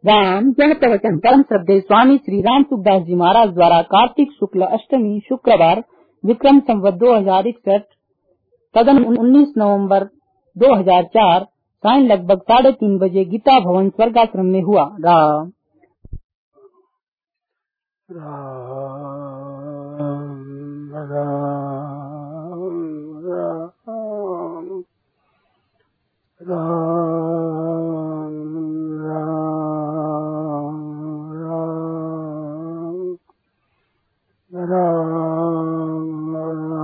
राम यह प्रवचन परम श्रद्धेय स्वामी श्री राम सुखदास जी महाराज द्वारा कार्तिक शुक्ल अष्टमी शुक्रवार विक्रम संवत 2061 तदन 19 नवंबर 2004 सायं लगभग 3:30 बजे गीता भवन स्वर्गाश्रम में हुआ। राम राम राम राम राम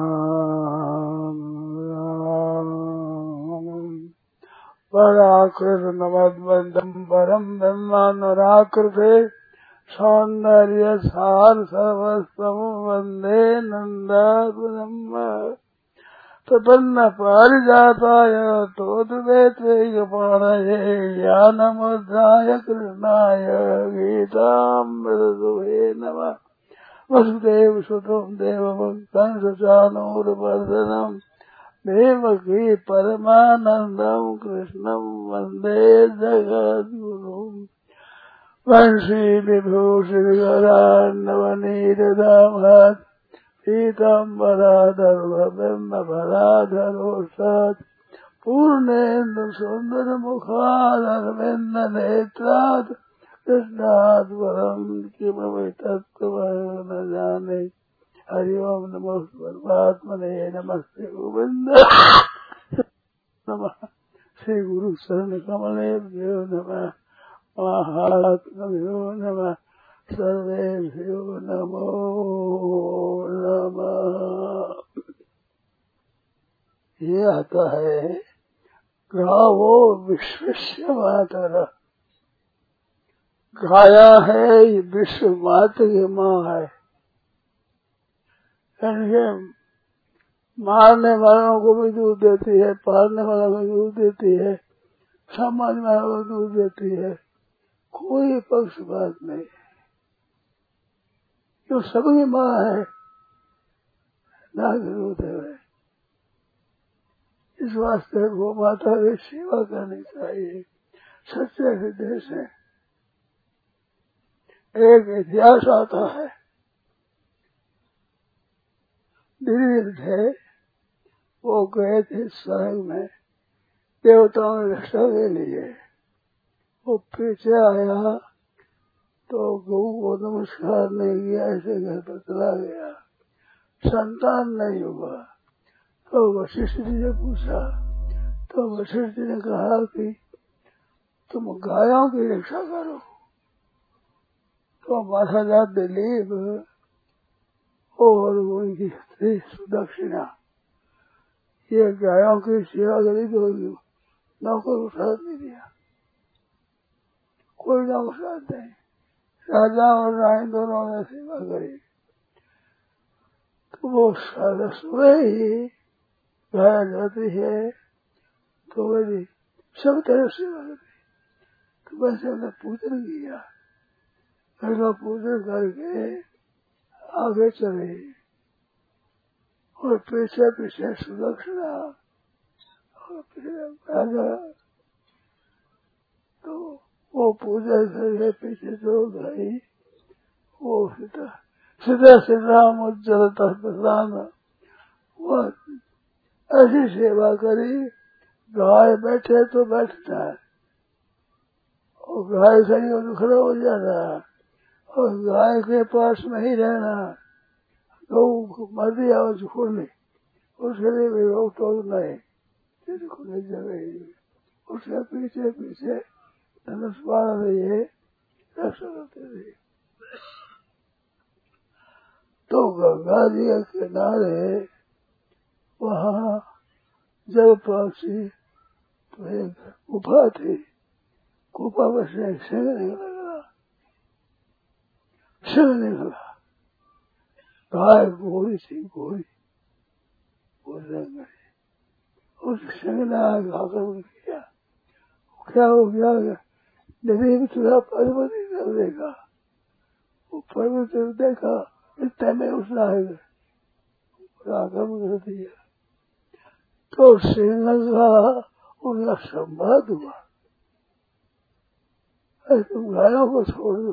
पराकृत नमद्वंदम परम ब्रह्मानुराकृते सौंदर्य सार सर्वस्वम वंदे नंदात्मनम प्रपन्न पारिजाताय तोद्वेत्रैकपाणये ज्ञानमुद्राय कृष्णाय गीतामृतदुहे नमः। वसुदेव सुतं देवभक्तं सचानूरवर्धनम् देवकी परमानन्दं कृष्णं वन्दे जगद्गुरुम्। वंशी विभूषितकरान्नवनीतदामात् पीताम्बराधर्वबिम्बफलाधरोषात् पूर्णेन्दु सुन्दरमुखादरविन्दनेत्रात् कृष्णात् परं किमपि तत्त्वं न जाने। हरि ओम नमो परमात्मने नमस्ते गोविंद नमः श्री गुरु शरण कमलेभ्यो नमः महात्मभ्यो नमः सर्वेभ्यो नमो नमः। ये आता है गावो विश्वस्य मातरः। गाया है ये विश्व माता की माँ है। मारने वालों को भी दूध देती है, पालने वालों को दूध देती है, समाज वालों को दूध देती है। कोई पक्षपात नहीं, जो सबकी माँ है ना दूध है। इस वास्ते गो माता की सेवा करनी चाहिए। सच्चे हृदय से एक इतिहास आता है। दिल्ली थे, वो गए थे स्वर्ग में देवताओं की रक्षा के लिए। वो पीछे आया तो गौ को नमस्कार नहीं किया, ऐसे घर पर चला गया। संतान नहीं हुआ तो वशिष्ठ जी ने पूछा, तो वशिष्ठ जी ने कहा कि तुम गायों की रक्षा करो। तो महाराज दिलीप और उनकी स्त्री सुदक्षिणा ये गायों की सेवा करी तो नौकर उठा नहीं दिया, कोई नौकर नहीं। राजा और रानी दोनों ने सेवा करी। तो वो सारा सुबह ही गाय जाती है तो मेरी सब तरह सेवा करी। तो वैसे हमने पूजन किया, पहला पूजन करके आगे चले और पीछे पीछे सुदक्षिणा और पीछे राजा। तो वो पूजा करके पीछे जो गई वो सीधा उज्जवल प्रधान वो ऐसी सेवा करी। गाय बैठे तो बैठता है और गाय खड़ी हो तो खड़ा हो जाता है और गाय के पास में ही रहना। गौ मर्दी आओ छोड़ ले, उसके लिए भी रोक टोक नहीं, खुले जगह उसके पीछे पीछे धनुष बाण रही रक्षा करते रहे। तो गंगा जी के किनारे वहाँ जब पहुंची तो एक गुफा थी। गुफा में से एक सिंह निकला। गाय गोरी थी, गोरी उस सिंह ने आक्रमण किया। क्या हो गया? नदी में थोड़ा पर्वत कर देगा। वो पर्वत देखा इतने में उसने आक्रमण कर दिया। तो सिंह का उनका संवाद हुआ। अरे तुम गायों को छोड़ दो।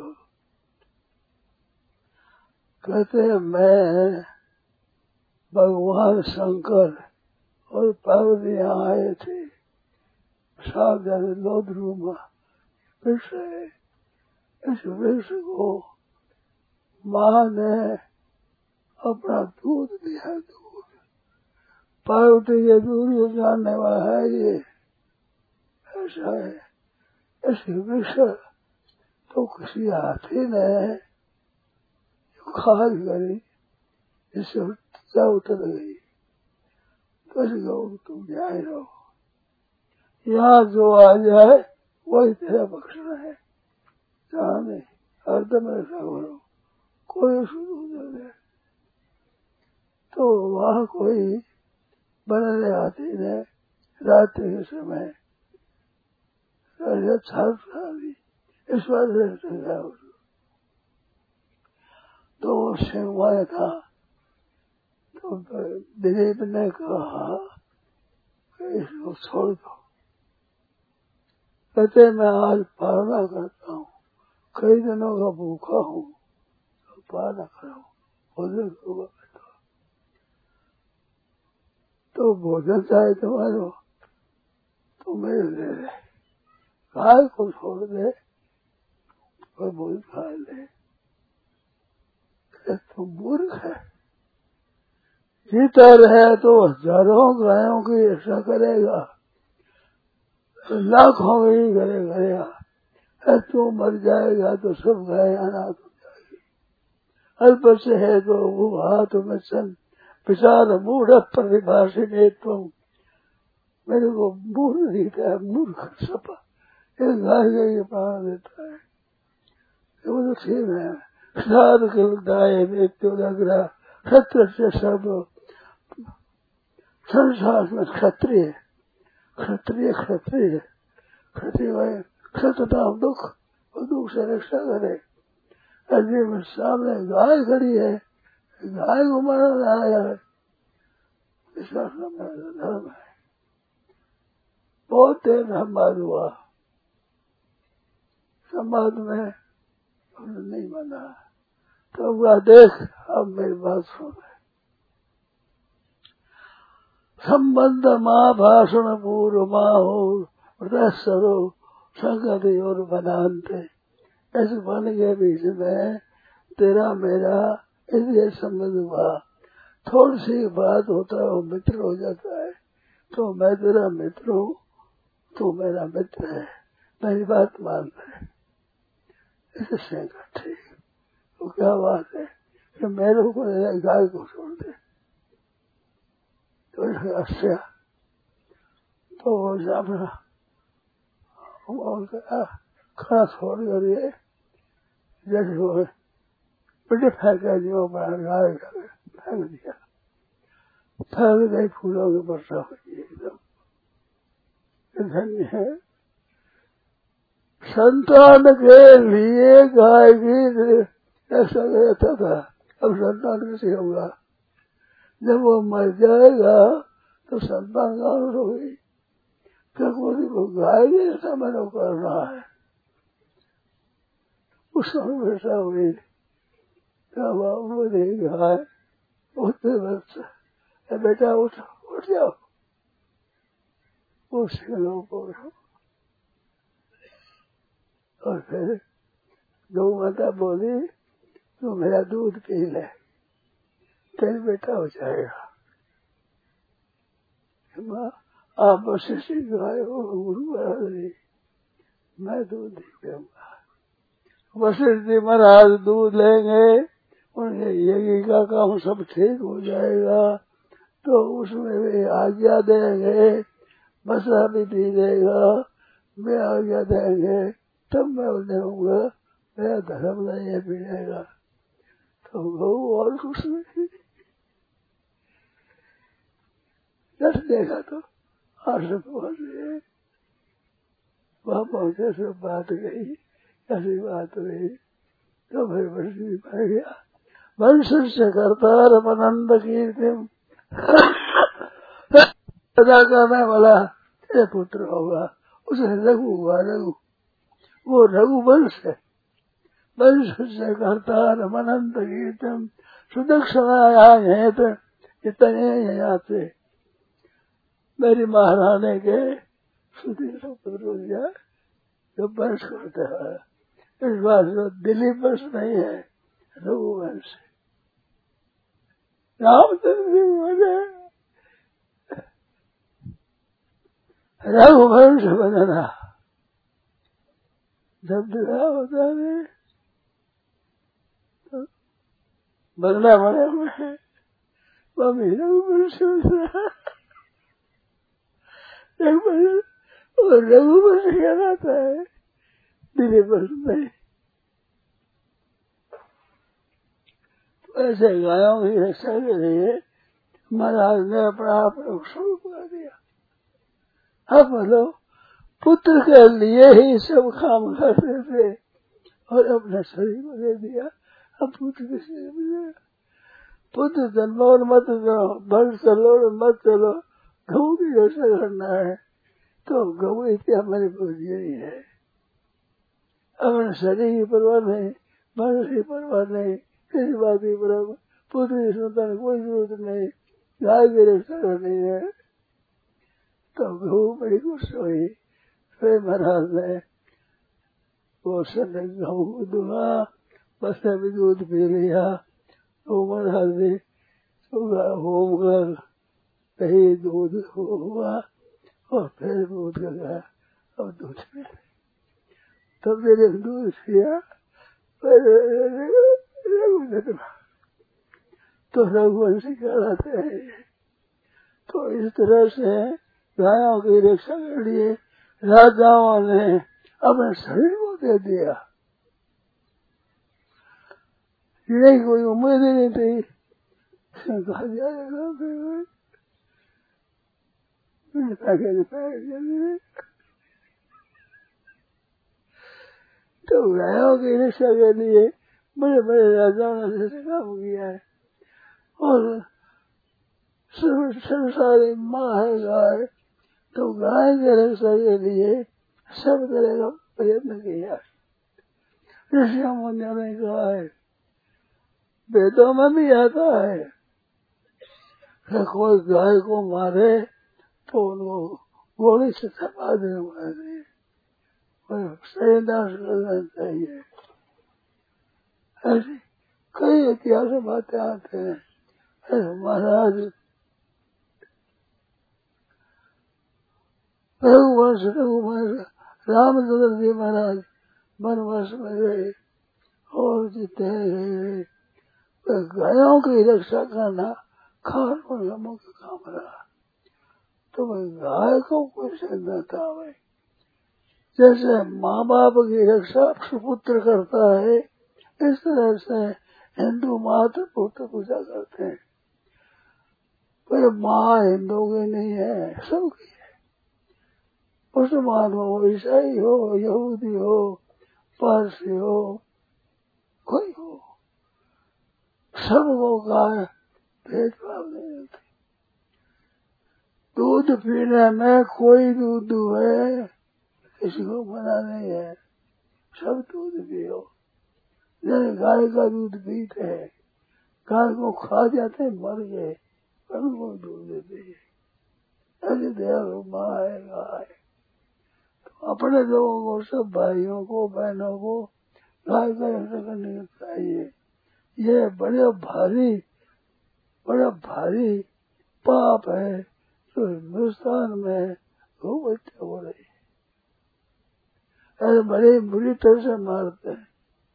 कहते हैं मैं भगवान शंकर और पार्वती यहाँ आए थे, साथ जाने लोधरूमा वृक्ष है। इस वृक्ष को माँ ने अपना दूध दिया। दूध पार्वती के दूध को जानने वाला है ये, ऐसा है। इस वृक्ष तो किसी हाथी ने खाद करी, इससे उतर गई। तो तुम न्याय रहो, यहाँ जो आ जाए वही तेरा बख्शना है। जहाँ नहीं हरदम ऐसा करो, कोई शुरू न दे। तो वहाँ कोई बनने हाथी ने रात्रि के समय इस बात से तो सिंह था। तो दिलीप ने कहा इसको छोड़ दो। कहते मैं आज पालना करता हूँ, कई दिनों का भूखा हूँ, तो पालना कराऊँ, भोजन होगा। तो भोजन चाहे तुम्हारे तो मेरे ले ले, गाय को छोड़ दे और भोजन खा ले। तुम मूर्ख है, जीता रहे तो हजारों गायों की रक्षा करेगा, लाखों की करेगा। तू मर जाएगा तो सब गाय अनाथ हो जाएगी। अल्प से है तो वो हाथ में सन विचार मूढ़ परिभाषित तुम। मेरे को मूर्ख दिखता है, मूर्ख सपा एक गाय का ये प्राण देता है। वो तो ठीक है। साध किलदाय नित्योदग्रा क्षत्र से सब संसार में क्षत्रिय क्षत्रिय क्षत्रिय क्षत्रिय भाई क्षत्रता दुख और दुख से रक्षा करे। अजय में सामने गाय खड़ी है, गाय को मारना आया है, इसका धर्म है। बहुत देर संवाद हुआ, संवाद में नहीं माना। तो वह देख अब मेरी बात सुन। संबंध माँ भाषण पूर्व माँ हो सरो संगति और बनाते। इस मन के बीच में तेरा मेरा इसलिए संबंध हुआ। थोड़ी सी बात होता है वो मित्र हो जाता है। तो मैं तेरा मित्र हूँ, तू मेरा मित्र है, मेरी बात मान ले। इसे ठीक तो क्या बात है कि मेरे को गाय को छोड़ दे। तो अच्छा तो वो अपना खड़ा छोड़ कर ये जैसे वो पिटे फेंका जो बड़ा गाय फेंक दिया, फेंक गई फूलों की वर्षा हुई एकदम। धन्य है संतान के लिए गाय भी ऐसा रहता था। अब संतान कैसे होगा? जब वो मर जाएगा तो संतान कहाँ होगी? क्या कोई को गाय जैसा मैंने कर रहा है। उस समय ऐसा हुई तब वो नहीं गाय उठते बच्चा बेटा उठ जाओ, वो सिंगलों को और फिर गौ माता बोली तो मेरा दूध पी ले, तेरे बेटा हो जाएगा। माँ आप वशिष्ठ गाय हो, गुरु महाराज, मैं दूध नहीं पीऊंगा। वशिष्ठ जी महाराज दूध लेंगे, उनके यज्ञ का काम सब ठीक हो जाएगा, तो उसमें वे आज्ञा देंगे, बसा भी पी देगा, मैं आज्ञा देंगे, तब मैं देऊंगा। मेरा धर्म नहीं है पीने का। तो गौ और कुछ नहीं। जब देखा तो आश्रम पहुंच गए, वहां पहुंचे सब बात गई, ऐसी बात हुई। तो फिर वर्षी पड़ गया वंश से करता रमनंद कीर्तिम सदा करने वाला तेरे पुत्र होगा। उसे रघु हुआ, रघु वो रघुवंश है। वंश से करता रमनंत गीतम सुदक्षिणाया है तो इतने यहाँ से मेरी महारानी के सुधीर जो वंश करते हैं। इस बात में दिलीप वंश नहीं है, रघुवंश। रामचंद्र बोले रघुवंश बदना जब दिला होता है तो बदला बड़े में मम्मी रघुवंश रघुवंश कहलाता है, दिलीप वंश नहीं। ऐसे गायों की रक्षा के लिए महाराज ने अपना आप शुरू कर दिया। अब बोलो पुत्र के लिए ही सब काम करते थे और अपने शरीर को दे दिया। अब पुत्र किसी मिलेगा? पुत्र जन्मो और मत जाओ, बल चलो और मत चलो, गऊ की रक्षा करना है तो गऊ इतना मेरे पूज्य ही है। अपने शरीर की परवाह नहीं, मन की परवाह नहीं, किसी बात की परवाह, पुत्र की संतान कोई जरूरत नहीं, गाय की रक्षा करनी है तो गऊ बड़ी खुश हुई। फिर महाराज ने वो समय गऊ को दुआ, बस भी दूध पी लिया। तो महाराज ने होम कर दही दूध हुआ और फिर दूध का गया। अब दूध पी तब मेरे दूध पिया तो रघुवंशी कहलाते हैं। तो इस तरह से गायों की रक्षा के लिए राजाओं ने अपने शरीर को दे दिया। इन्हें कोई उम्मीद ही नहीं थी, कहा जाएगा तो गायों की रक्षा के लिए बड़े बड़े राजाओं ने ऐसे काम किया है। और संसारी माँ है गाय, तो गाय की रक्षा के लिए सब तरह का प्रयत्न किया। ऋषियों मुनियों ने कहा है, वेदों में भी आता है कि कोई गाय को मारे तो उनको गोली से थपा देना चाहिए और सैदाश करना चाहिए। ऐसी कई इतिहास बातें आते हैं। महाराज रघुवंश रामचंद्र जी महाराज वनवास में गए और जीते गए। गायों की रक्षा करना खान और मुख्य काम रहा। तो गाय को कुछ न था भाई। जैसे माँ बाप की रक्षा सुपुत्र करता है, इस तरह से हिंदू मात्र पुत्र पूजा करते हैं। पर माँ हिंदू की नहीं है, सबकी है। मुसलमान हो, ईसाई हो, यहूदी हो, पारसी हो, कोई हो, सबको गाय भेदभाव नहीं होती। दूध पीने में कोई दूध है, किसी को मना नहीं है, सब दूध पियो। जैसे गाय का दूध पीते हैं, गाय को खा जाते मर गए, उनको दूध देते हैं। ऐसे दयालु माँ है गाय। तो अपने लोगों को, सब भाइयों को, बहनों को गाय का रक्षा करनी चाहिए। ये बड़ा भारी पाप है जो हिंदुस्तान में खूब हत्या हो रही है। ऐसे बड़ी बुरी तरह से मारते हैं।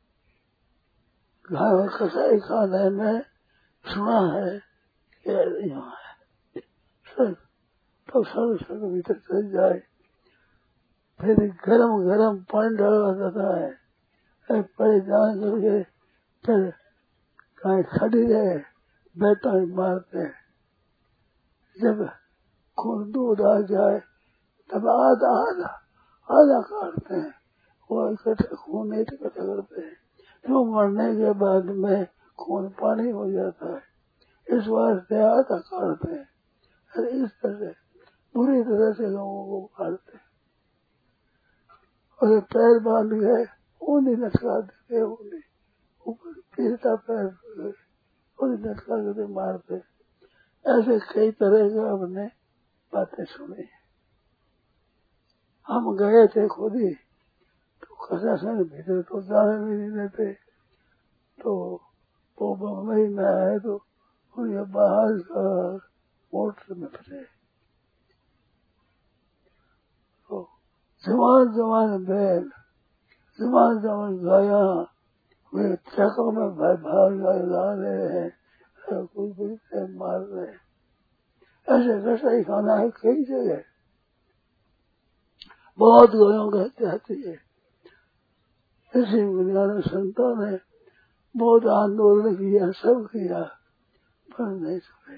गाय कसाई खाने में सुना है यहाँ है तो सर भीतर चल जाए, फिर गरम पानी डाला जाता है, परेशान करके फिर गाय खड़ी रहे, बैठा मारते हैं। जब खून दूध आ जाए तब आधा काटते हैं, वो इकट्ठा खून नहीं इकट्ठा करते हैं। तो मरने के बाद में खून पानी हो जाता है, इस वास्ते आधा काटते हैं। इस तरह से बुरी तरह से लोगों को काटते हैं। और पैर बांध गए, ऊनी लटका देते, ऊनी ऊपर गिरता पैर ऊनी लटका देते मारते। ऐसे कई तरह का हमने बातें सुनी। हम गए थे खुद ही, तो प्रशासन भीतर तो जाने भी नहीं देते। तो वो बम्बई में आए तो उनके बाहर का मोटर में फंसे। तो जवान जवान बैल, जवान जवान गाया वे ट्रकों में भाग ला रहे हैं, कोई मार रहे हैं। ऐसे कसाई खाना है कई जगह, बहुत गायों का हत्या होती है। ऐसे बुनियादी संतों ने बहुत आंदोलन किया, सब किया, पर नहीं सुने।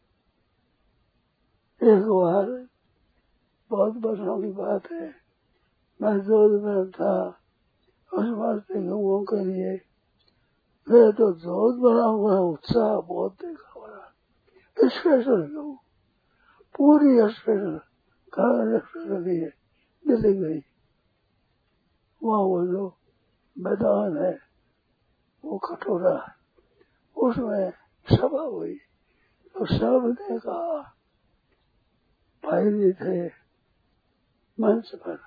एक बार बहुत वर्षों की बात है, मैं जोध में था, उस वास्ते गऊ के लिए मैं तो जोध बना हुआ उत्साह बहुत देखा बड़ा। स्पेशल गऊ पूरी स्पेशल स्पेशल लिए दिल्ली गई। वहाँ वो जो मैदान है वो कटोरा, उसमें सभा हुई। तो सब ने कहा, भाई जी थे मंच पर,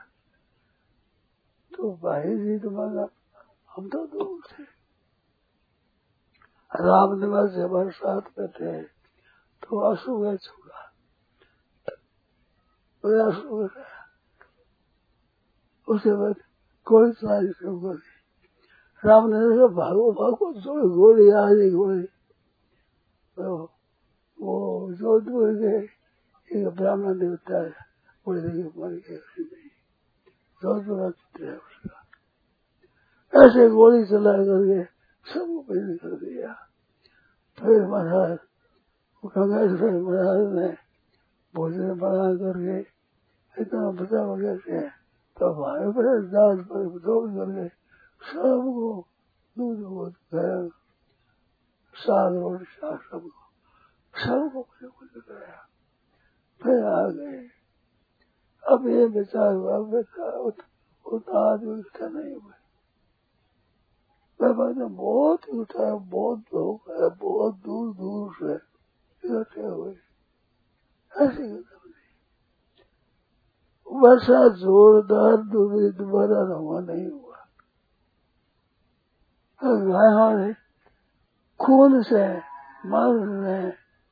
तो भाई जी तुम्हारा हम तो दूर थे, रामनिवास से हमारे साथ में थे, तो आंसू गए छूड़ा, आंसू गया। उसके बाद कोई सारी शुरू कर दी। राम ने कहा भागो भागो, थोड़ी गोली आ गई गोली। तो वो जोधपुर के एक ब्राह्मण देवता है, बोले देखिए मर गए, जोधपुर चित्र है उसका। ऐसे गोली चला करके सबको बंद कर दिया। फिर महाराज गंगेश्वर महाराज ने भोजन बना करके इतना बचा वगैरह से तो हमारे पर दाल पर दौड़ करके सबको दूध वोध गया, साग रोटी साग सबको कुछ कराया। फिर आ गए। अब ये बेचार हुआ, उतना आदमी इकट्ठा नहीं हुए। मैंने बहुत ही उठाया, बहुत लोग है, बहुत दूर दूर से इकट्ठे हुए। ऐसी वर्षा जोरदार दोबारा रवा नहीं हुआ। गायों ने खून से, मांस से,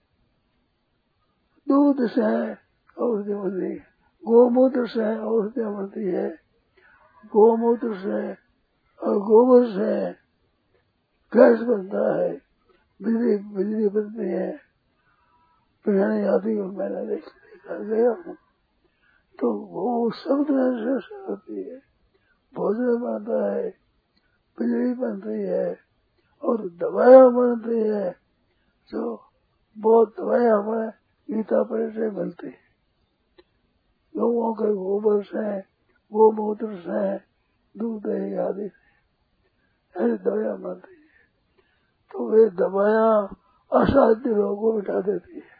दूध से औषधि बनती है, गोमूत्र से औषधि बनती है, गोमूत्र से और गोबर से गैस बनता है, बिजली बनती है। पिघलने आती है, मैंने देखा गया हूँ। तो वो सब तरह से होती है, भोजन बनता है, बिजली बनती है और दवाइयाँ बनती है। जो बहुत दवाइयाँ हमें गीता पर से मिलती है, लोगों के गोबर से, गोमूत्र से, दूध आदि से ऐसी दवाइयाँ बनती है। तो वे दवाइयाँ असाध्य रोगों को मिटा देती है।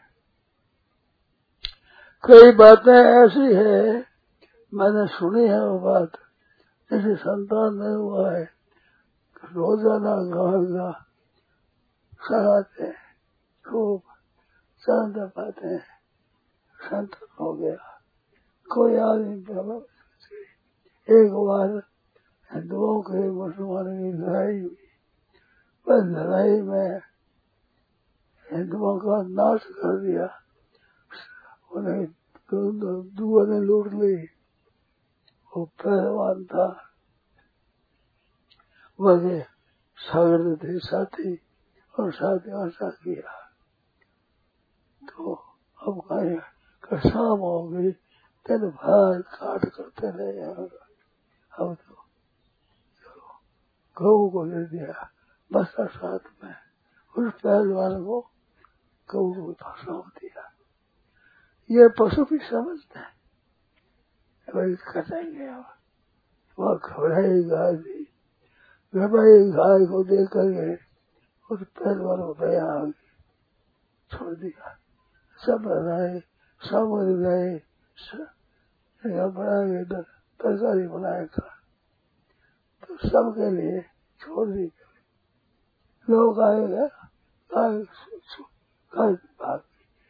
कई बातें ऐसी है मैंने सुनी है, वो बात जैसे संतान नहीं हुआ है, रोजाना गाँव सगाते हैं, खूब शांत पाते हैं, संत हो गया। कोई आदमी एक बार हिंदुओं के मुसलमानों की लड़ाई हुई। वह लड़ाई में हिंदुओं का नाश कर दिया, उन्हें दुआ ने लूट ली। वो पहलवान था, वह सागर थे साथी, और साथी आशा किया। तो अब कहीं शाम हो गई, दिन भर काट करते रहे। अब तो गऊ को दे दिया बस्ता साथ में, उस पहलवान को गऊ को सौंप दिया। ये पशु भी समझते हैं, वही कटेंगे। वह घबराई गाय थी, घबराई गाय को देख करके उस पहलवान को दया आ गई, छोड़ दिया। सब बनाए, सब गए, बना के तरकारी बनाए खा। सबके लिए छोड़ दी। लोग आएगा भाग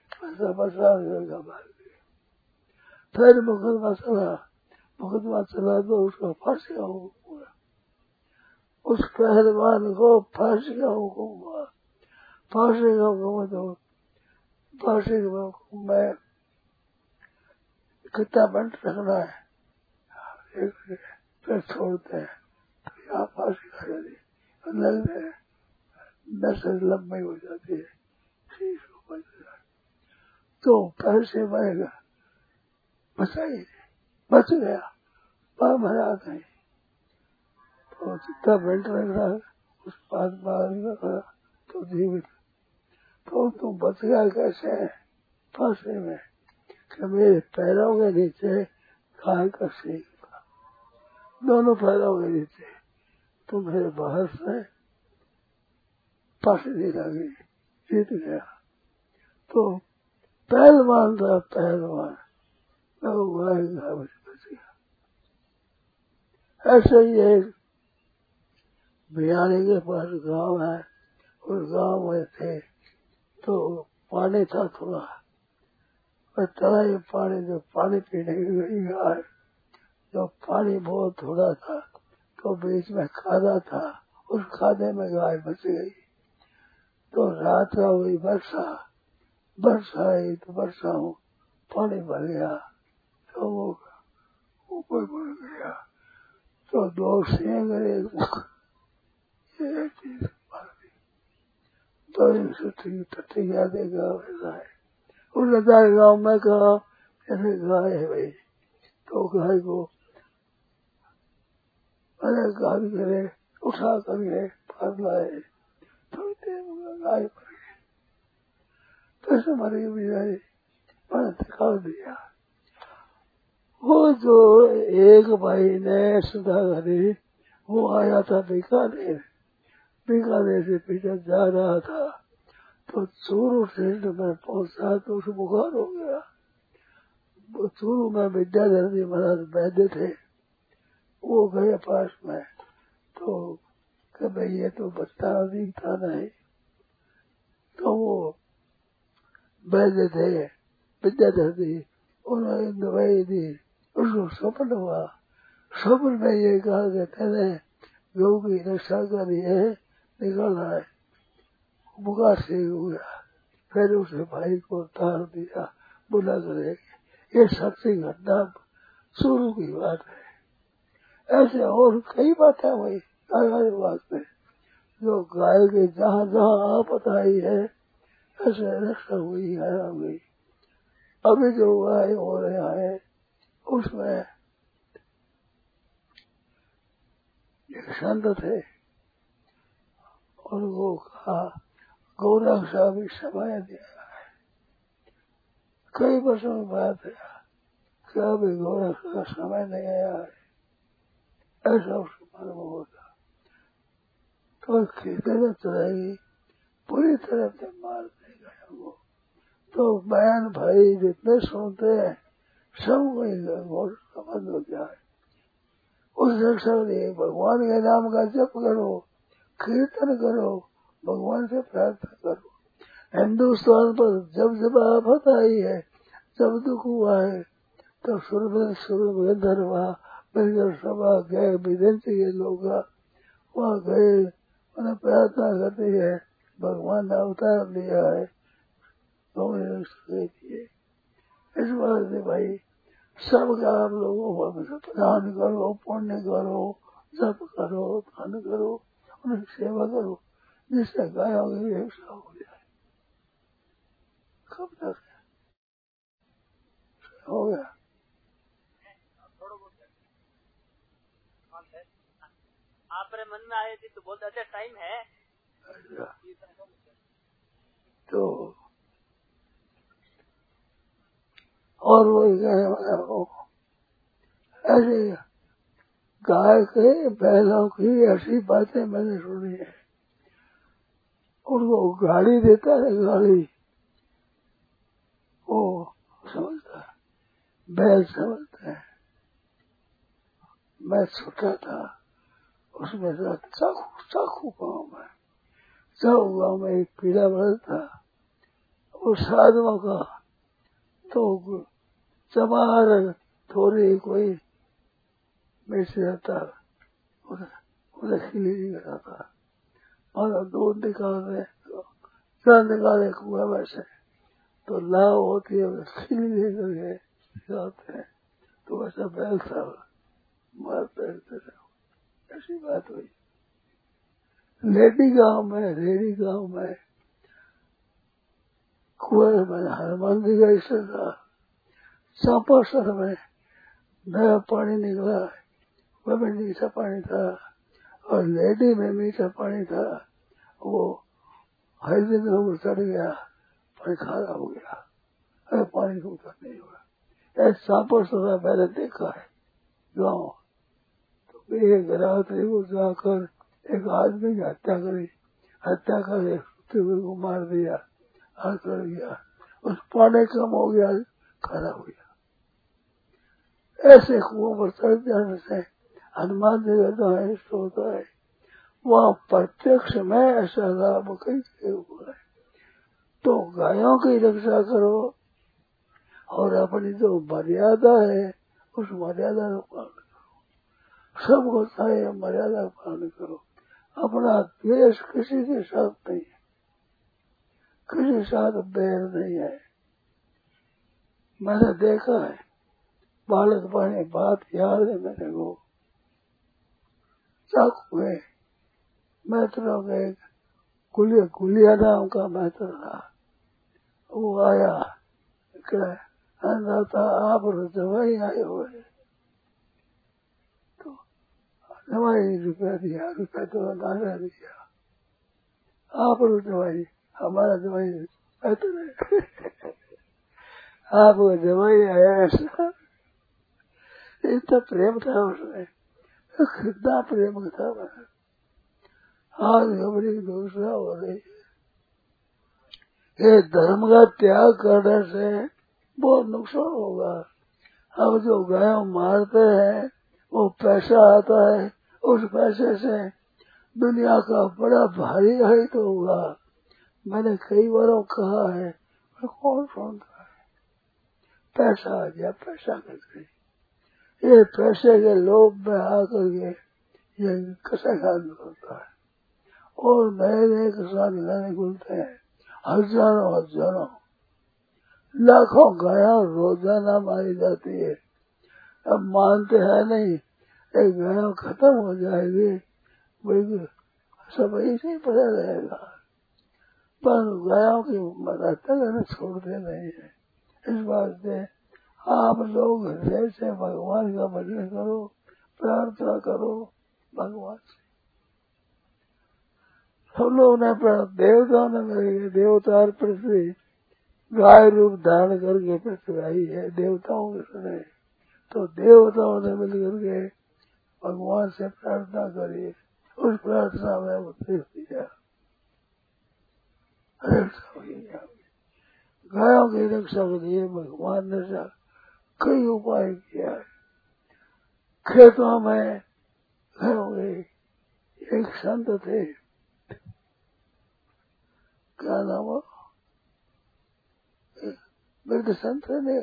फिर मुकदमा चला तो उसको फांसी का हुक्म हुआ। उस पहलवान को फांसी का हुक्म हुआ। फांसी का हुक्म तो फांसी के हुक्म में कितना मिनट रखना है फिर छोड़ते हैं। तो यहाँ फांसी खा जाती लगने नसर लंबी हो जाती है, शीश बच जाए तो पैसे बनेगा। बचाइए, बच गया पर मरा नहीं। तो जितना मिनट लग रहा है उस बाद तो जीवित तो तुम बच गया कैसे फांसी में कि मेरे पैरों के नीचे गाय का सींग था, दोनों पैरों के नीचे। तो मेरे बाहर से फांसी नहीं लगी, जीत गया। तो पहलवान था पहलवान, गाय बच गया। ऐसे ही एक बिहारी के पास गांव है, उस गांव में थे तो पानी था थोड़ा, और तलाई पानी जो पानी पीने की गई गाय, जो पानी बहुत थोड़ा था तो बीच में खादा था, उस खादे में गाय बच गई। तो रात का हुई वर्षा आई तो वर्षा हो पानी भर गया तो वो ऊपर बढ़ गया। तो दो सींग एक मुख ये चीज मार दी। तो इनसे टट्टी यादें गाँव ऐसा है। उस गाँव में कहा ऐसे गाय है भाई, तो गाय को अरे गाय करे उठा करके फाड़ लाए, थोड़ी देर में गाय मर गई। कैसे मरी बिचारी, मैंने दिखा दिया। वो जो एक भाई ने सुधा करी, वो आया था बीकानेर से पीछे जा रहा था तो चूरू स्टेशन में पहुंचा तो उसे बुखार हो गया। चूरू में विद्याधर जी महाराज वैद्य थे, वो गए पास में तो कह भाई ये तो बच्चा अधिक था नहीं। तो वो वैद्य थे विद्याधर जी, उन्होंने दवाई दी, उसको स्वप्न हुआ। स्वप्न में ये कहा कि तेरे गौ की रक्षा करी है, निकल रहा है, बुखार से हो गया। फिर उसने भाई को तार दिया, बुला करे ये सच्ची घटना शुरू की बात है। ऐसे और कई बातें हुई हर बात में, जो गाय के जहाँ जहाँ आपत आई है ऐसे रक्षा हुई है। अभी जो गाय हो रहा है उसमें एक संत थे, उनको कहा गौरक्षा भी समय दिया है। कई वर्षों की बात है, क्या भी गौरक्षा का समय नहीं आया है, ऐसा उसको मालूम होता। तो खिलते चलाएगी पूरी तरह से मार देगा वो। तो बहन भाई जितने सुनते हैं सब को समझ हो जाए। उस रक्षा लिए भगवान के नाम का जप करो, कीर्तन करो, भगवान से प्रार्थना करो। हिंदुस्तान पर जब आफत आई है, जब दुख हुआ है, तो सुर धरवा मिलकर सभा गए विदेशी के लोग वहाँ गए, उन्हें प्रार्थना करती है, भगवान ने अवतार लिया है तो दिए। इस बात से भाई सबका आप लोगों को प्रदान करो, पुण्य करो, जप करो, दान करो, उनकी सेवा करो, जिससे गायों की रक्षा हो जाए। कब तक हो गया? आप मन में आए थे तो बहुत अच्छा टाइम है। तो और वही कहने वाला हो, ऐसे गाय के बैलों की ऐसी बातें मैंने सुनी है। उनको गाड़ी देता है, गाड़ी वो समझता है, बैल समझता है। मैं छोटा था उसमें चाकू गाँव में, चाकू गाँव में एक पीला बरस था, वो साधुओं का तो चमार थोड़ी कोई मिर्च रहता, उन्हें खिली नहीं कराता, और दूध निकालने कुआ में से तो लाभ होती है, खिली नहीं करके जाते हैं, तो वैसा बैल था, मार बैठते रहे, ऐसी बात हुई। रेडी गांव में कुएं में हनुमान जी का ईश्वर था, चांपासर में नया पानी निकला, वह में मीठा पानी था, और लेडी में मीठा पानी था, वो हल्दी में ऊपर चढ़ गया, पानी खारा हो गया, अरे पानी को उतर नहीं हुआ। ऐसा चांपासर मैंने देखा है गाँव। तो एक रात्रि को जाकर एक आदमी की हत्या करके को मार दिया, हाथ कर गया, उस पानी कम हो गया, खारा हो गया। ऐसे कुओं पर चढ़ जाने से हनुमान जी का जो इष्ट होता है, वहाँ प्रत्यक्ष में ऐसा लाभ कई हुआ है। तो गायों की रक्षा करो और अपनी जो मर्यादा है उस मर्यादा का पालन करो, सबको चाहे मर्यादा का पालन करो। अपना द्वेष किसी के साथ नहीं है, किसी साथ बैर नहीं है। मैंने देखा है, बालक बने बात याद है मेरे को, चाकू में मैत्रों के गुलिया नाम का मैत्र था, वो आया कहता आप जवाई आए हुए, तो जवाई रुपया दिया, रुपया तो नारा दिया, आप जवाई, हमारा जवाई मैत्र है, आप जवाई आया ऐसा, इतना प्रेम था उसमें, कितना प्रेम था। आज हमारी दूसरा हो रही है, ये धर्म का त्याग करने से बहुत नुकसान होगा। अब जो गायों मारते हैं वो पैसा आता है, उस पैसे से दुनिया का बड़ा भारी हित होगा। मैंने कई बारों कहा है, कौन सुनता है, पैसा आ गया, पैसा करके ये पैसे के लोभ में आकर के ये कसाईखाना होता है, और नए नए कसाईखाने खुलते हैं, हजारों लाखों गाया रोजाना मारी जाती है। अब मानते हैं नहीं, एक गाया खत्म हो जाएगी, वही सब ऐसे ही पड़ा रहेगा, पर गायों की हत्या करना छोड़ते नहीं है। इस बात से आप लोग हृदय से भगवान का भजन करो, प्रार्थना करो भगवान से। सब लोग ने देवताओं ने मेरे देवतार पृथ्वी गाय रूप धारण करके पृथ्वी आई है, देवताओं के सुने, तो देवताओं ने मिलकर के भगवान से प्रार्थना करी, उस प्रार्थना में उपदेश दिया, गायों की रक्षा के लिए भगवान ने कई उपाय किया है। खेतों में एक संत थे, क्या नाम हो, वृद्ध संत ने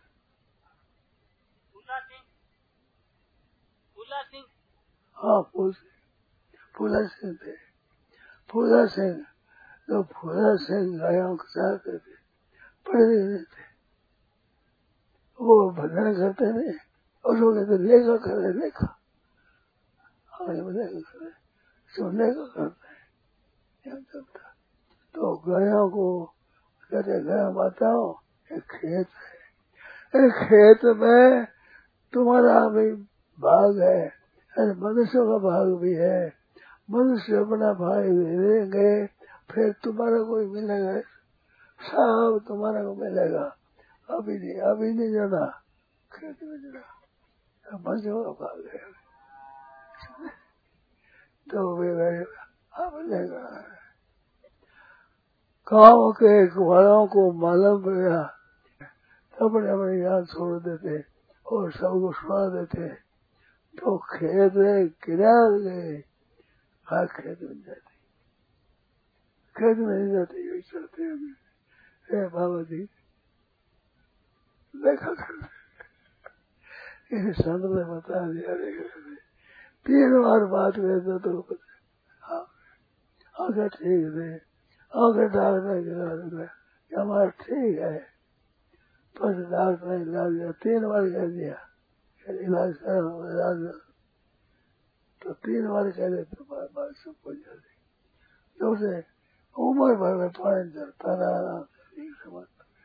हाँ फूला सिंह थे, फूला सिंह गायों के साथ थे, पढ़े हुए थे, वो भजन करते थे, और लोग कहते लेखा करे, लेखा सुनने का करते हैं। तो गायों को कहते गया बताओ, एक खेत है, एक खेत में तुम्हारा भी भाग है, मनुष्यों का भाग भी है, मनुष्य अपना भाग दे देंगे, फिर तुम्हारा कोई मिलेगा, सब तुम्हारा को मिलेगा, अभी नहीं जाना, खेत में जाना, मनुष्यों का भाग है, तो वे मिलेगा। गाँव के वालों को मालूम गया, अपने अपने याद छोड़ देते और सबको सुना देते, तो खेत में किनार गए, हाँ खेत में जाती, खेत में नहीं जाती, यही चलते हैं बाबा जी देखा कर इस संत ने बता दिया। तीन बार बात करते तो आगे ठीक थे, आगे डॉक्टर गिरा हमारा ठीक है, पर डॉक्टर ने इलाज दिया, 3 बार कह दिया इलाज करो इलाज, तो 3 बार कह देते बात सब हो जाती। तो उसे उम्र भर में पानी चलता रहा, समझ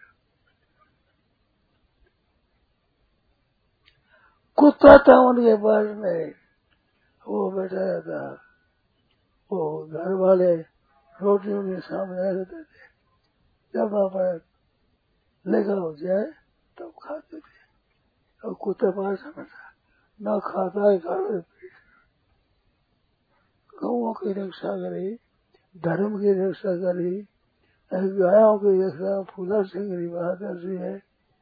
कुत्ता था उनके पास में, वो बैठा रहता, वो घर वाले रोटी उनके सामने रहते थे, जब आप लेकर हो जाए तब तो खाते थे, और कुत्ते पास समझता न खाता है खाते। गौओं की रक्षा करी, धर्म की रक्षा करी, गायों की रक्षा फूला सिंह बहादुर जी है।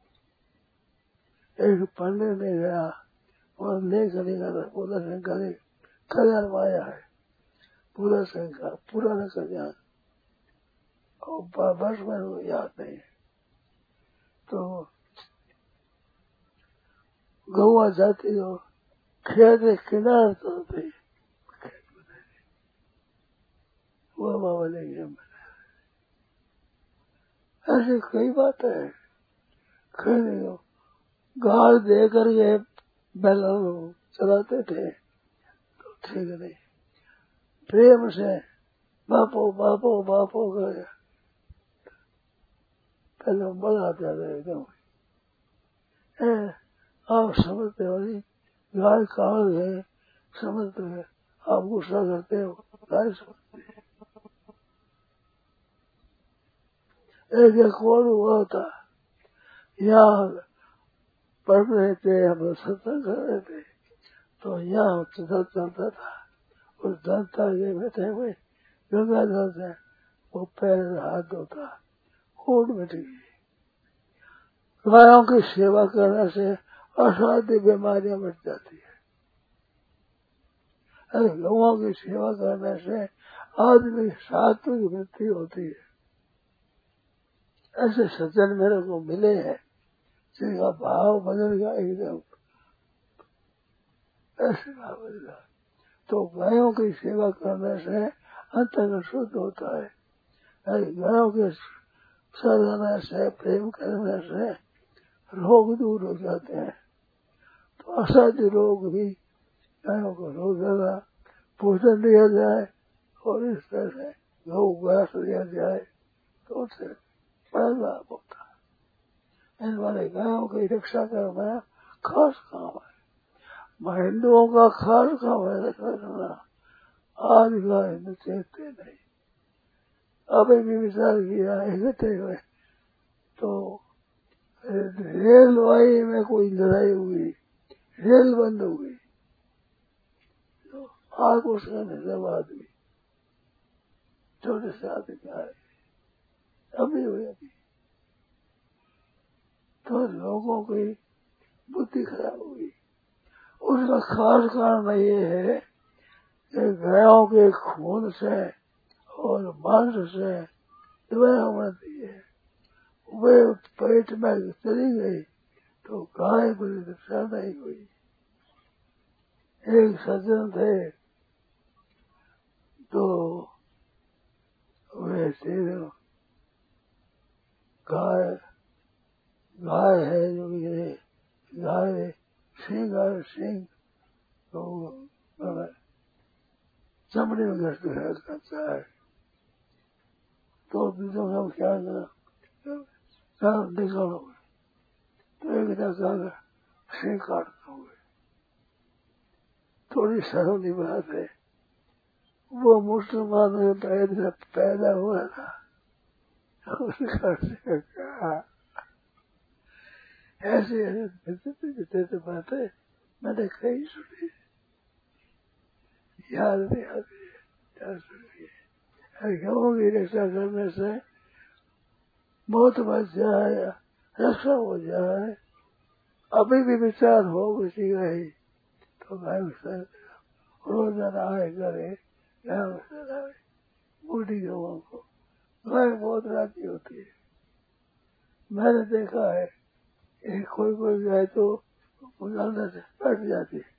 एक पंडित ने गया और लेकर गया फूला सिंह का कल्याण माया है, फूला सिंह का पुराना कल्याण, और बस में याद नहीं है। तो गौआ जाती हो खेत के किनारे चलते, वो बाबा ले गया। ऐसी कई बात है, खेत गाल देकर ये बैल चलाते थे तो ठीक नहीं, प्रेम से बापो बापो बापो कर पहले बढ़ाते थे एकदम। आप समझते हो नहीं, गाय काल है समझते हैं, आप गुस्सा करते हो, गाय समझते हैं। एक कौन हुआ था, यहाँ पढ़ रहे थे, हम सत्संग कर रहे थे, तो यहाँ चित्र चलता था, उस जनता के बैठे हुए गंगा जल से वो पैर हाथ धोता, खून मिट गई। गायों की सेवा करने से असाध्य बीमारियां मिट जाती है, अरे गौओं की सेवा करने से आदमी सात्विक वृत्ति होती है। ऐसे सज्जन मेरे को मिले हैं जिनका भाव बदल गया एकदम, ऐसे भाव बदल गया। तो गायों की सेवा करने से अंतर्गत शुद्ध होता है, गायों के सराहना से प्रेम करने से रोग दूर हो जाते हैं। तो असाध्य रोग भी गायों को रोकेगा, भोजन दिया जाए और इस तरह से गौ घास दिया जाए तो उससे बड़ा लाभ होता है। इन वाले गायों की रक्षा करना खास काम है, हिंदुओं का खास काम है रक्षा करना। आज का हिंदू चेतते नहीं। अभी भी विचार किया इकट्ठे हुए तो रेलवाई में कोई लड़ाई हुई, रेल बंद हो गई, तो आग उसका सब आदमी छोटे से आदमी आए, अभी हुई अभी। तो लोगों की बुद्धि खराब हुई। उसका खास कारण ये है कि गायों के खून से और मांस से दवाई बनती है, वे पेट में चली गई तो गाय बड़ी रक्षा नहीं हुई। एक सज्जन थे तो वैसे गाय है जो ये गाय सिंह तो चमड़ी में घट करता है, तो दूसरों का क्या करा निकालो, तो एक जगह सिंह काटता हुए, थोड़ी सरोनी बात है। वो मुसलमान में पैदा हुआ था, उसका कहा ऐसे बातें मैंने कहीं सुनी, याद नहीं आती है, क्या सुनिए। गाँव की रक्षा करने से बहुत बच जाए, रक्षा हो जाए, अभी भी विचार हो किसी का ही तो गाय रोजाना आए करे बूढ़ी गवाओं को गाय बहुत राजी होती है। मैंने देखा है कोई गाय तो गुजारने से बैठ जाती है।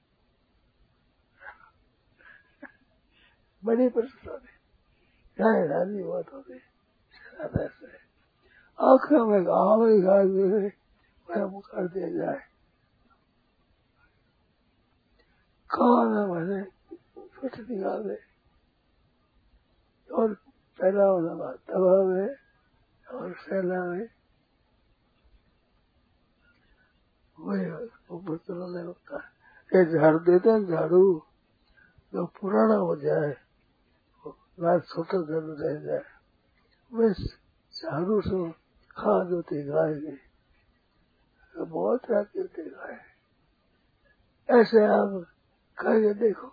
बड़ी परेशानी गाय राजी बहुत होती है। आखिर में हमारी गाय वह कर दिया जाए कान मैंने कुछ निकाल दे और पहला होना बात दबा में और सेना में वही ऊपर चलने होता है। ये झाड़ू देते हैं, झाड़ू जो पुराना हो जाए रात छोटा जल रह जाए वैस झाड़ू से खाद होती गाय की तो बहुत राती होती गाय। ऐसे आप कहिए देखो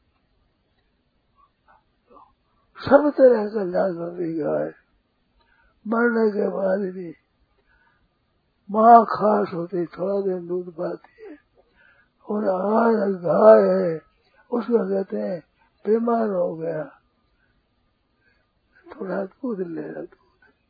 सब तरह का लाभ होती गाय। मरने के बाद भी माँ खास होती थोड़ा दिन दूध पाती है और आज गाय है उसको कहते हैं बीमार हो गया थोड़ा दूध ले रहा दूध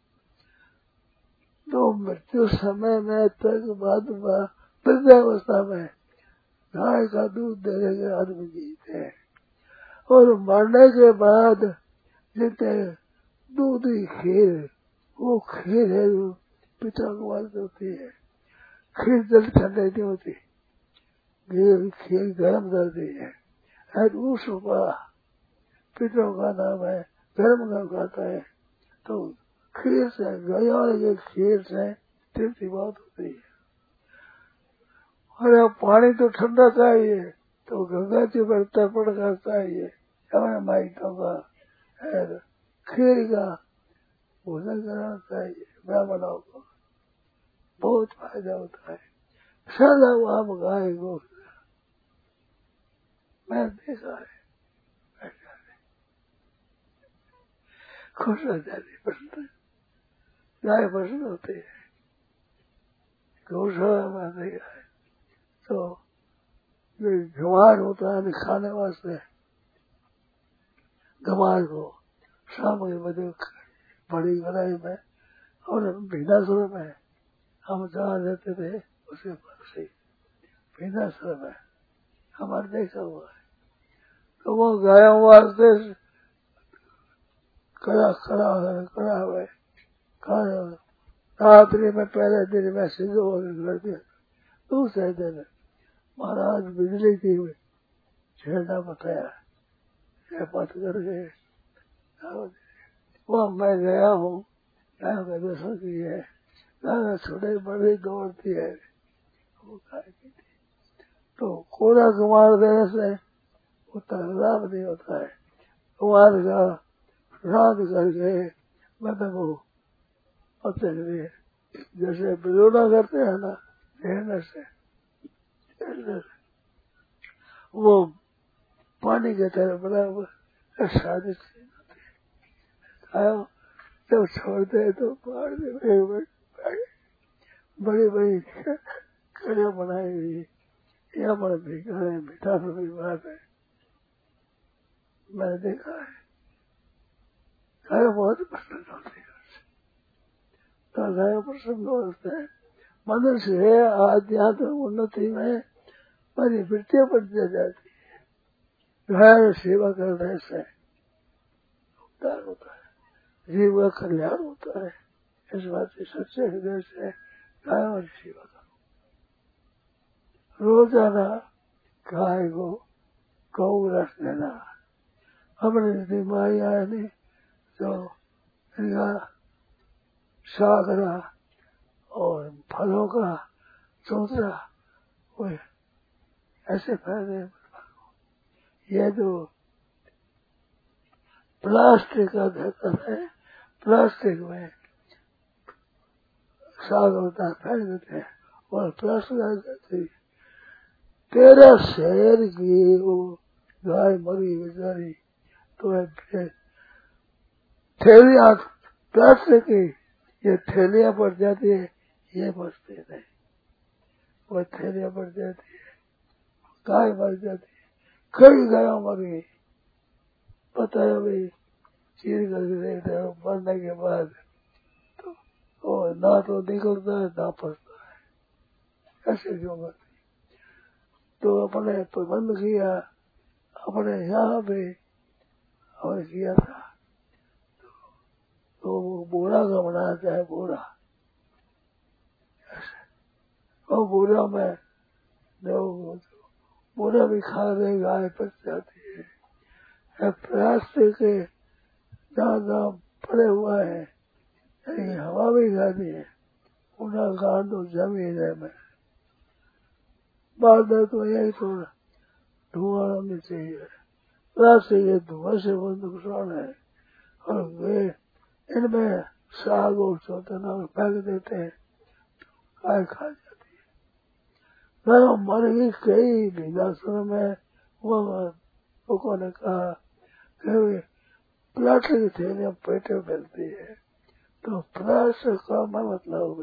तो मृत्यु समय में तक बाद वृद्धावस्था में गाय का दूध देने के आदमी जीते हैं और मरने के बाद जितने दूध की खीर वो खीर है जो पिता को वाली होती है। खीर जल्दी ठंडी नहीं होती खीर गर्म करती है उस पिता का नाम है गर्म का खाता है तो खीर से गया के खीर से तृप्ति बहुत होती है। और पानी तो ठंडा चाहिए तो गंगा जी पर तर्पण का चाहिए हमारे माइटों का खीर का भोजन करना चाहिए। ब्राह्मणों को बहुत फायदा होता है। सदा आप गाय को मैं देखा है खुश हो जाती प्रसन्न गाय प्रसन्न होती है। गौशाला में देखा है तो गंवार होता है खाने वास्ते गंवार को शाम के बजे बड़ी कढ़ाई में और भीनासुर में हम जहाँ रहते थे उसके पास ही भीनासुर में हमारे देखा हुआ है तो वो गायों वास्ते कड़ा हुए रात्रि में पहले दिन में सिंधु कर दिया दूसरे दिन महाराज बिजली की छेड़ना बताया मत करके वो मैं गया हूँ गायों का दर्शन किए गाय छोटे बड़ी दौड़ती है वो गाय की थी तो कोड़ा कुमार देने से उतना लाभ नहीं होता है। कुमार का रात करके मतलब वो अपने लिए जैसे बिलोना करते हैं ना ठहरने से वो पानी के तरह बराबर शादी जब छोड़ते हैं तो पहाड़ में बड़ी बड़ी कड़ियाँ बनाई हुई यहाँ बड़े भिखारे मीठा भी बात है मैंने देखा है गाय बहुत प्रसन्न होती है तो गाय प्रसन्न होते हैं मनुष्य है आध्यात्म उन्नति में परिवृत्तियां बढ़ती जाती है। गाय सेवा करने से उद्धार होता है जीव का कल्याण होता है। इस बात से सच्चे हृदय से गाय और सेवा करो। रोजाना गाय को गौ रस देना अपने बीमारी आए नहीं तो इनका सागरा और फलों का चौथरा कोई ऐसे फायदे ये जो प्लास्टिक का धक्का है प्लास्टिक में साग होता है फेंक देते हैं और प्लास्टिक आ जाती है। तेरा शहर की वो गाय मरी बेचारी तो थैलियां प्लास्टिक की ये थैलियां पड़ जाती है ये बचते नहीं वो थैलियां पड़ जाती है गाय मर जाती है, कई गायों मर गई। पता है भाई, चीर करके देखते हो मरने के बाद तो ना तो निकलता है ना फंसता है, ऐसे क्यों करती। तो अपने प्रबंध किया, अपने यहाँ पे और किया था, तो वो बोरा का बनाता है बोरा, और बोरा में बोरा भी खा दे, गाय पच जाती है। प्लास्टिक के दाना पड़े हुआ है, हवा भी खाती है, उन्हें गाड़ दो जमीन में। बाद में तो यही थोड़ा धुआं होनी चाहिए, प्लास्टिक के धुआं से बहुत नुकसान है। और वे इनमें साग और चौतना फेंक देते हैं, गाय खा जाती है। मैं मर गई कई विनाशन में। लोगों ने कहा कि प्लास्टिक की थैलियां पेटे मिलती है, तो प्लास्टिक का मतलब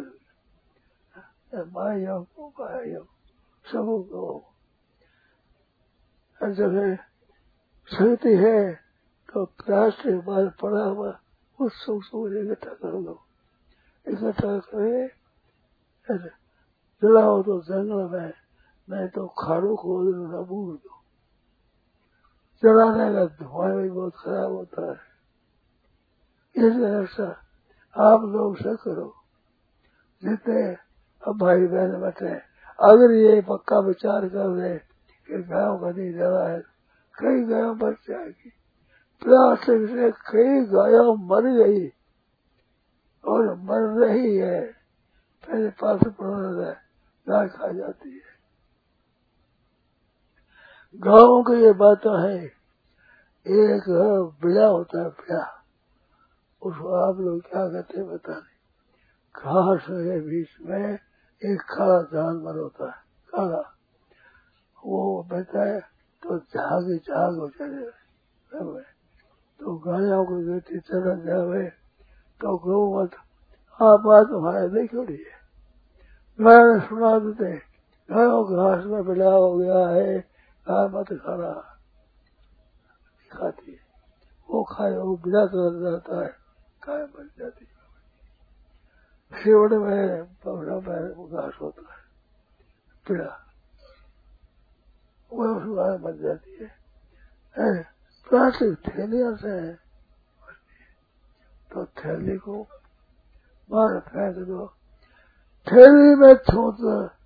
माया को सबको जगह सहती है, तो प्लास्टिक बाद पड़ा हुआ उस इकट्ठा कर लो, इकट्ठा करे जलाओ तो जंगल में, नहीं तो खाड़ू खोद लो, बूझ दो। जलाने का धुआं भी बहुत खराब होता है। इसलिए ऐसा आप लोग से करो, जितने अब भाई बहन बैठे, अगर ये पक्का विचार कर ले कि गाँव का नहीं जला है, कई गायों बच जाएगी। प्लास्टिक से कई गायों मर गई और मर रही है, पहले पास पड़ोस है, गाय खा जाती है। गाँव की ये बात है। एक बिड़ा होता है, बिड़ा, उसको आप लोग क्या कहते हैं बता नहीं। घास के बीच में एक काला जानवर होता है, काला, वो बैठा है तो झाग हो जाए, तो गायों को बेटी चला जावे तो गौ मत आप बात हमारे नहीं छोड़ी है, गाय सुना देते गायों घास में बिला हो गया है, गाय मत खाना, खाती है, वो खाए वो बिला कर जाता है, गाय मर जाती है। शिवड़ में पौधा में घास होता है, पीड़ा, वो उस गाय मर जाती है। प्लास्टिक थैलियां से है, तो थैली को बाहर फेंक दो, थैली में छूट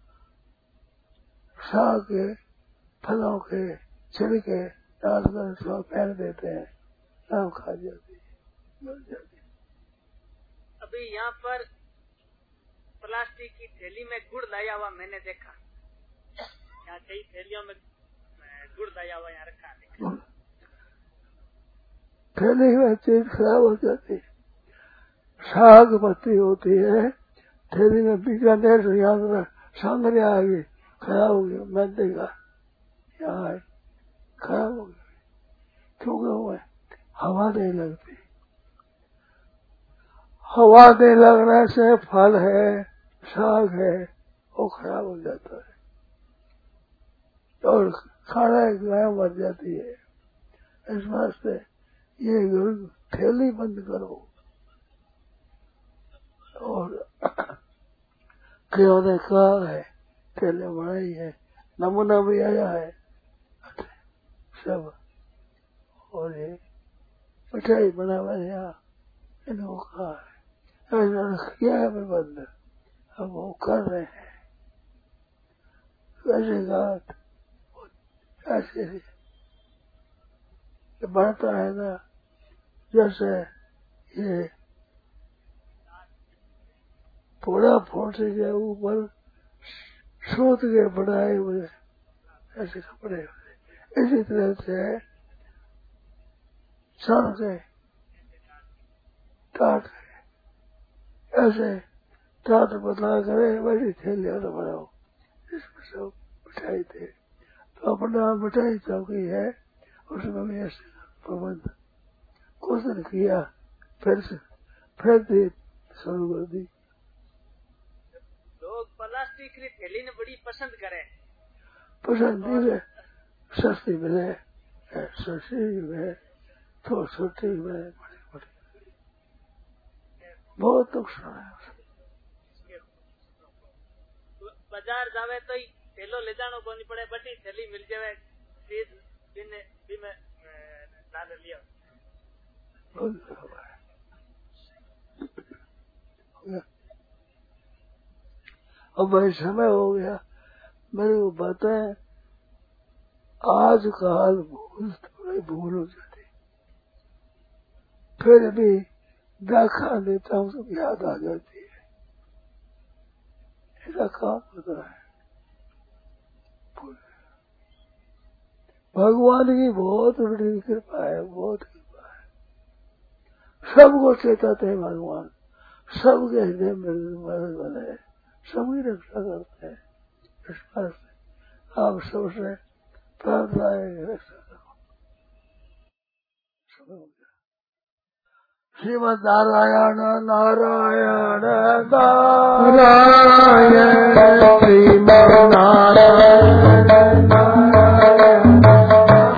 साग के फलों के छिलके डालकर सब फेंक देते हैं, सब खा जाती है, मर जाती है। अभी यहाँ पर प्लास्टिक की थैली में गुड़ लाया हुआ मैंने देखा, यहाँ कई थैलियों में गुड़ लाया हुआ यहाँ रखा देखा। थैली में चीज खराब हो जाती है, साग पत्ती होती है, थैली में बीकानेर से यहाँ सांगरिया आ गई, खराब हो गया, मैं देखा यहाँ खराब हो गया, क्योंकि वो हवा नहीं लगती, हवा नहीं लगने से फल है, साग है, वो खराब हो जाता है और खाना गाय मर जाती है। इस वास्ते ये थैली बंद करो। और क्यों ने कहा है, थैले बनाई है, नमूना भी आया है सब, और ये मिठाई बनावा यहाँ इनको कहा है, ऐसा किया है प्रबंध, अब वो कर रहे हैं। वैसे कहा ऐसे बढ़ता है ना, जैसे ये थोड़ा फोटे के ऊपर सूत के बनाए हुए ऐसे कपड़े होते, इसी तरह से सन के टाट ऐसे टाट बदला करे, वैसी थैलियां तो बनाओ, इसमें सब मिठाई थे। तो अपना मिठाई चौकी है, उसमें भी ऐसे प्रबंध कुछ दिन किया, फिर शुरू कर दी। लोग प्लास्टिक की थैली ने बड़ी पसंद करें, पसंदी में सस्ती मिले, सस्ती में तो छोटी में बड़ी बहुत नुकसान है। बाजार जावे तो थैलो ले जानो कोनी पड़े, बटी थैली मिल जावे दिन डाल लिया। अब भाई समय हो गया, मेरे को बताएं आज काल भूल हो जाती, फिर भी दाखा देता हूँ तो याद आ जाती है। ऐसा काम होता है। भगवान की बहुत बड़ी कृपा है, बहुत कृपा है। सबको चेताते हैं भगवान, सबके हृदय में मदद बने, सबकी रक्षा करते हैं। इस बात से आप सबसे प्रार्थना है, रक्षा करो। श्रीमद् नारायण नारायण नारायण